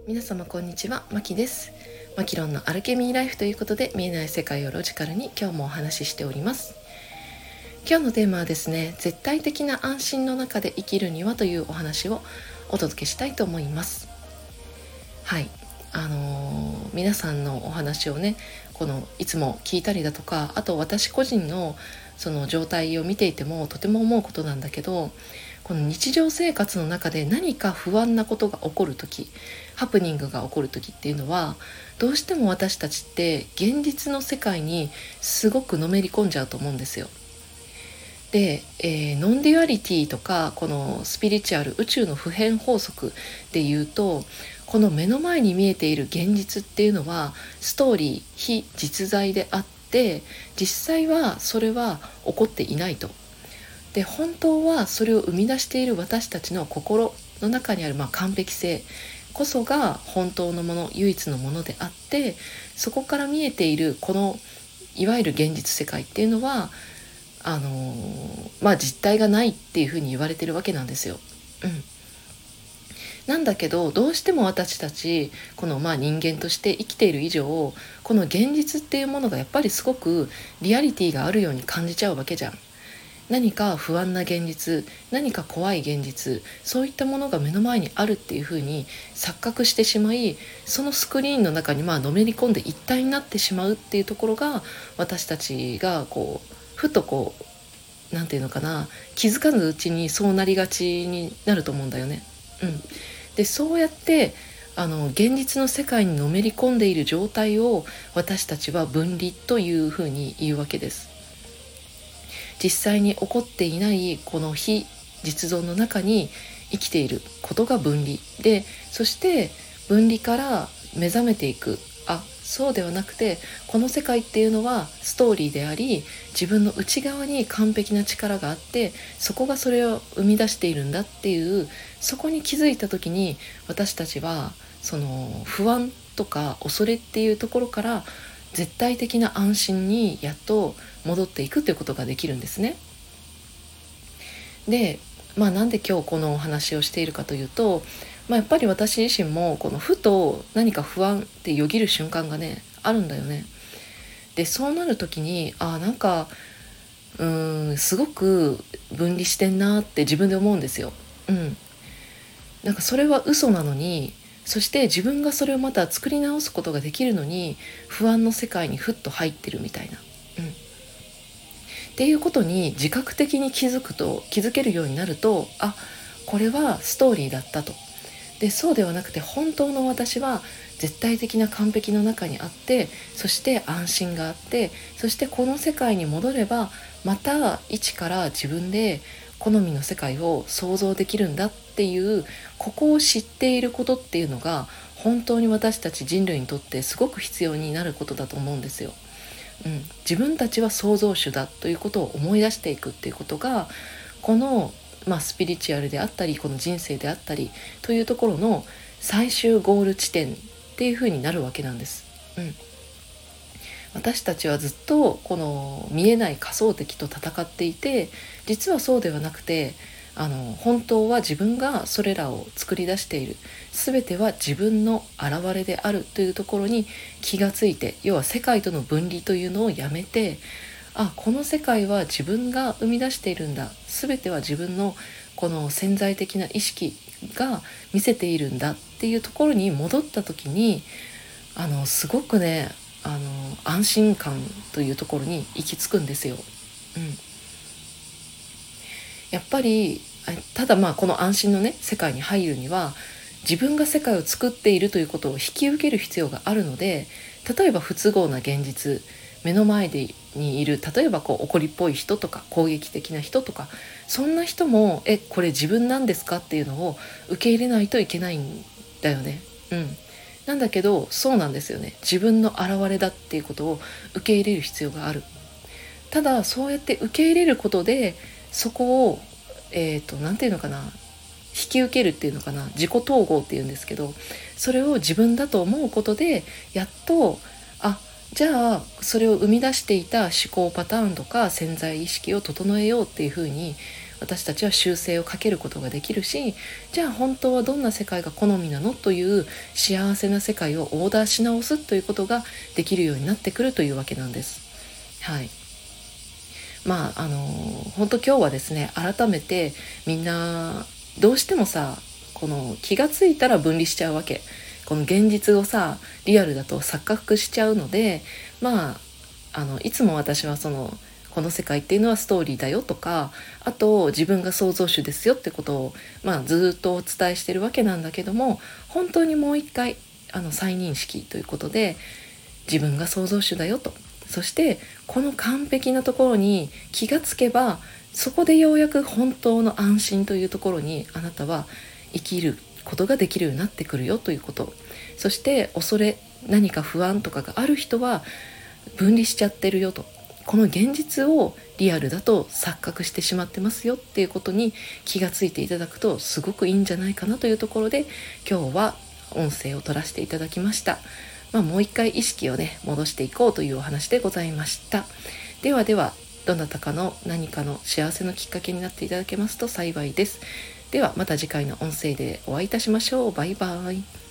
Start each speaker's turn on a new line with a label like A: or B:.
A: 皆様こんにちは、まきです。マキロンのアルケミーライフということで、見えない世界をロジカルに今日もお話ししております。今日のテーマはですね、絶対的な安心の中で生きるにはというお話をお届けしたいと思います。はい、皆さんのお話をね、いつも聞いたりだとか、あと私個人のその状態を見ていてもとても思うことなんだけど、この日常生活の中で何か不安なことが起こるとき、ハプニングが起こるときっていうのは、どうしても私たちって現実の世界にすごくのめり込んじゃうと思うんですよ。で、ノンデュアリティとかこのスピリチュアル宇宙の普遍法則でいうと、この目の前に見えている現実っていうのはストーリー、非実在であって、実際はそれは起こっていないと。で、本当はそれを生み出している私たちの心の中にある完璧性こそが本当のもの、唯一のものであって、そこから見えているこのいわゆる現実世界っていうのは実体がないっていうふうに言われてるわけなんですよ。なんだけど、どうしても私たちこの人間として生きている以上、この現実っていうものがやっぱりすごくリアリティがあるように感じちゃうわけじゃん。何か不安な現実、何か怖い現実、そういったものが目の前にあるっていうふうに錯覚してしまい、そのスクリーンの中にのめり込んで一体になってしまうっていうところが、私たちがふとなんていうのかな、気づかぬうちにそうなりがちになると思うんだよね。で、そうやって現実の世界にのめり込んでいる状態を私たちは分離というふうに言うわけです。実際に起こっていないこの非実存の中に生きていることが分離で、そして分離から目覚めていく、そうではなくて、この世界っていうのはストーリーであり、自分の内側に完璧な力があって、そこがそれを生み出しているんだっていう、そこに気づいた時に、私たちはその不安とか恐れっていうところから絶対的な安心にやっと戻っていくということができるんですね。で、なんで今日このお話をしているかというと、やっぱり私自身もこのふと何か不安ってよぎる瞬間がね、あるんだよね。で、そうなる時にすごく分離してんなって自分で思うんですよ。なんかそれは嘘なのに、そして自分がそれをまた作り直すことができるのに、不安の世界にふっと入ってるみたいな。っていうことに自覚的に気づけるようになると、これはストーリーだったと。で、そうではなくて、本当の私は絶対的な完璧の中にあって、そして安心があって、そしてこの世界に戻ればまた一から自分で好みの世界を想像できるんだっていう、ここを知っていることっていうのが、本当に私たち人類にとってすごく必要になることだと思うんですよ。自分たちは創造主だということを思い出していくっていうことが、この、スピリチュアルであったり、この人生であったりというところの最終ゴール地点っていう風になるわけなんです。私たちはずっとこの見えない仮想敵と戦っていて、実はそうではなくて、本当は自分がそれらを作り出している、全ては自分の現れであるというところに気がついて、要は世界との分離というのをやめて、この世界は自分が生み出しているんだ、全ては自分のこの潜在的な意識が見せているんだっていうところに戻った時に、すごくね、安心感というところに行き着くんですよ。やっぱりただこの安心のね世界に入るには、自分が世界を作っているということを引き受ける必要があるので、例えば不都合な現実、目の前にいる、例えば怒りっぽい人とか攻撃的な人とか、そんな人もこれ自分なんですかっていうのを受け入れないといけないんだよね。なんだけど、そうなんですよね。自分の現れだっていうことを受け入れる必要がある。ただそうやって受け入れることで、そこをなんていうのかな、引き受けるっていうのかな、自己統合っていうんですけど、それを自分だと思うことで、やっとじゃあそれを生み出していた思考パターンとか潜在意識を整えようっていうふうに私たちは修正をかけることができるし、じゃあ本当はどんな世界が好みなのという幸せな世界をオーダーし直すということができるようになってくるというわけなんです。はい。本当今日はですね、改めてみんなどうしてもさ、この気がついたら分離しちゃうわけ。この現実をさ、リアルだと錯覚しちゃうので、いつも私はこの世界っていうのはストーリーだよとか、あと自分が創造主ですよってことを、ずっとお伝えしてるわけなんだけども、本当にもう一回再認識ということで、自分が創造主だよと、そしてこの完璧なところに気がつけば、そこでようやく本当の安心というところにあなたは生きることができるようになってくるよということ。そして恐れ、何か不安とかがある人は分離しちゃってるよと、この現実をリアルだと錯覚してしまってますよっていうことに気がついていただくとすごくいいんじゃないかなというところで、今日は音声を取らせていただきました。もう一回意識をね戻していこうというお話でございました。ではでは、どなたかの何かの幸せのきっかけになっていただけますと幸いです。ではまた次回の音声でお会いいたしましょう。バイバイ。